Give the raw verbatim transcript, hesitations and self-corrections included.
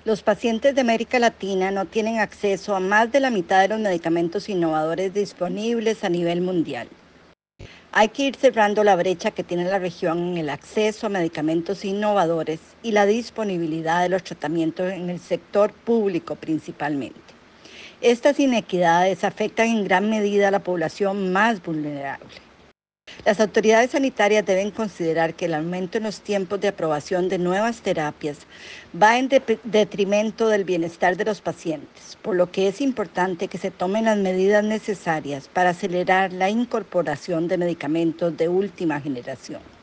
Los pacientes de América Latina no tienen acceso a más de la mitad de los medicamentos innovadores disponibles a nivel mundial. Hay que ir cerrando la brecha que tiene la región en el acceso a medicamentos innovadores y la disponibilidad de los tratamientos en el sector público principalmente. Estas inequidades afectan en gran medida a la población más vulnerable. Las autoridades sanitarias deben considerar que el aumento en los tiempos de aprobación de nuevas terapias va en de detrimento del bienestar de los pacientes, por lo que es importante que se tomen las medidas necesarias para acelerar la incorporación de medicamentos de última generación.